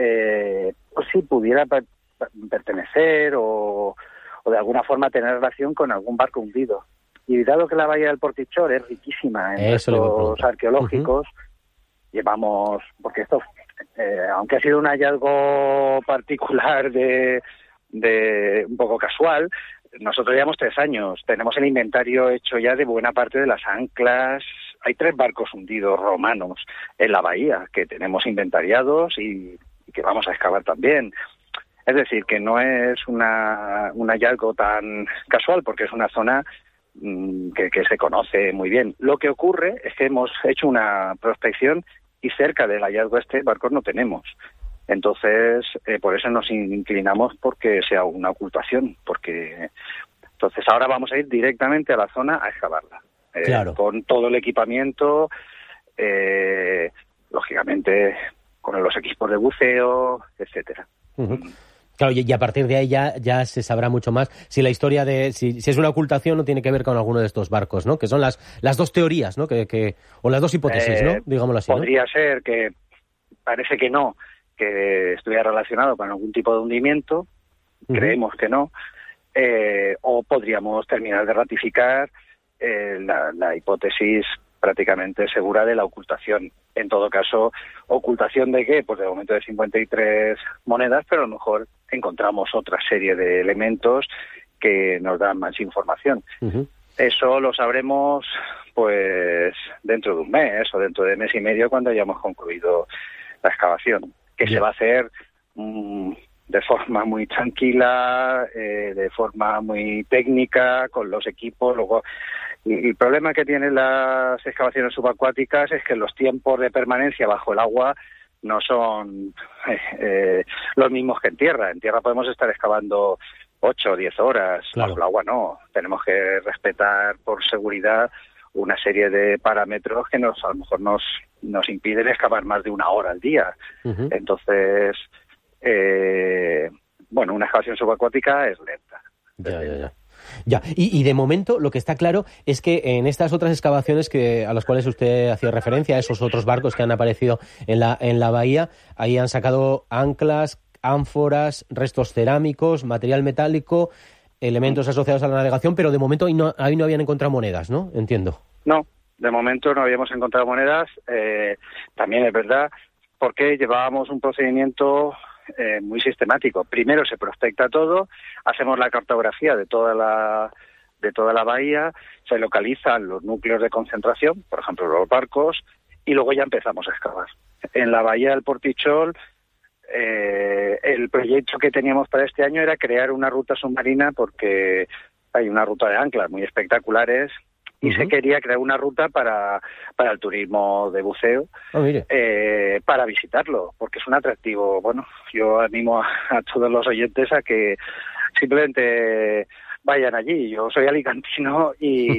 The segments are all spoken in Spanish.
pues sí pudiera pertenecer o de alguna forma tener relación con algún barco hundido. Y dado que la bahía del Portichol es riquísima en restos arqueológicos, llevamos, porque esto, aunque ha sido un hallazgo particular de un poco casual, nosotros llevamos 3 años, tenemos el inventario hecho ya de buena parte de las anclas. Hay 3 barcos hundidos romanos en la bahía que tenemos inventariados y que vamos a excavar también. Es decir, que no es un hallazgo tan casual, porque es una zona que se conoce muy bien. Lo que ocurre es que hemos hecho una prospección y cerca del hallazgo barcos no tenemos. Entonces, por eso nos inclinamos porque sea una ocultación, entonces ahora vamos a ir directamente a la zona a excavarla. Claro. Con todo el equipamiento, lógicamente con los equipos de buceo, etcétera. Claro, y a partir de ahí ya se sabrá mucho más si la historia de si es una ocultación o tiene que ver con alguno de estos barcos, ¿no? Que son las 2 teorías, ¿no? O las 2 hipótesis, ¿no? Digámoslo así, podría ¿no? ser que parece que no, que estuviera relacionado con algún tipo de hundimiento, creemos que no, o podríamos terminar de ratificar la hipótesis prácticamente segura de la ocultación. En todo caso, ¿ocultación de qué? Pues de momento de 53 monedas, pero a lo mejor encontramos otra serie de elementos que nos dan más información. Eso lo sabremos pues dentro de un mes o dentro de mes y medio, cuando hayamos concluido la excavación, que se va a hacer de forma muy tranquila, de forma muy técnica, con los equipos. Luego, y el problema que tienen las excavaciones subacuáticas es que los tiempos de permanencia bajo el agua no son los mismos que en tierra. En tierra podemos estar excavando 8 o 10 horas, bajo el agua no. Tenemos que respetar por seguridad una serie de parámetros que a lo mejor nos impiden excavar más de 1 hora al día. Entonces, una excavación subacuática es lenta. Ya, y de momento lo que está claro es que en estas otras excavaciones a las cuales usted hacía referencia, esos otros barcos que han aparecido en la bahía, ahí han sacado anclas, ánforas, restos cerámicos, material metálico, elementos asociados a la navegación, pero de momento ahí no habían encontrado monedas, ¿no? Entiendo. No, de momento no habíamos encontrado monedas. También es verdad, porque llevábamos un procedimiento muy sistemático. Primero se prospecta todo, hacemos la cartografía de toda la bahía, se localizan los núcleos de concentración, por ejemplo los barcos, y luego ya empezamos a excavar. En la bahía del Portichol, el proyecto que teníamos para este año era crear una ruta submarina, porque hay una ruta de anclas muy espectaculares y se quería crear una ruta para el turismo de buceo, para visitarlo, porque es un atractivo. Bueno, yo animo a todos los oyentes a que simplemente vayan allí. Yo soy alicantino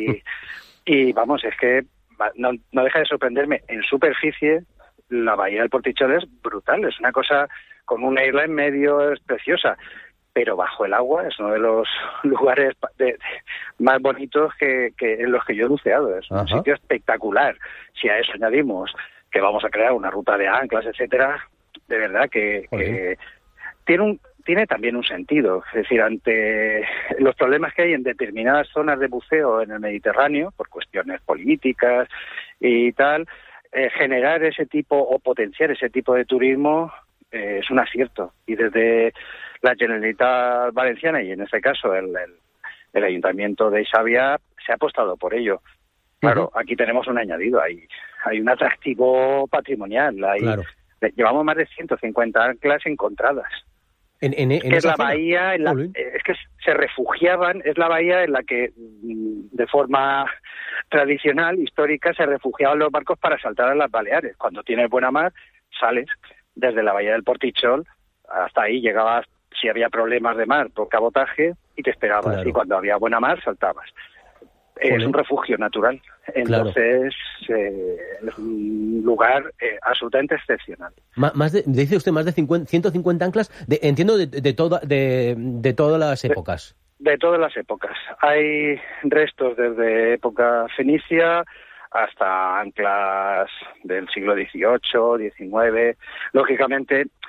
y vamos, es que no deja de sorprenderme. En superficie, la bahía del Portichol es brutal, es una cosa con una isla en medio, es preciosa. Pero bajo el agua es uno de los lugares más bonitos en los que yo he buceado. Es un sitio espectacular. Si a eso añadimos que vamos a crear una ruta de anclas, etcétera, de verdad que tiene también un sentido. Es decir, ante los problemas que hay en determinadas zonas de buceo en el Mediterráneo, por cuestiones políticas y tal, generar ese tipo o potenciar ese tipo de turismo es un acierto. Y desde la Generalitat Valenciana, y en este caso el Ayuntamiento de Xàbia, se ha apostado por ello. Claro, aquí tenemos un añadido, hay un atractivo patrimonial. Llevamos más de 150 anclas encontradas. Es la bahía, es que se refugiaban, es la bahía en la que de forma tradicional, histórica, se refugiaban los barcos para saltar a las Baleares. Cuando tienes buena mar, sales desde la bahía del Portichol, hasta ahí llegabas, si había problemas de mar por cabotaje, y te esperabas, y cuando había buena mar saltabas. Es un refugio natural, entonces es un lugar absolutamente excepcional. Dice usted más de 150 anclas, entiendo, de todas las épocas. De todas las épocas. Hay restos desde época fenicia hasta anclas del siglo XVIII, XIX. Lógicamente,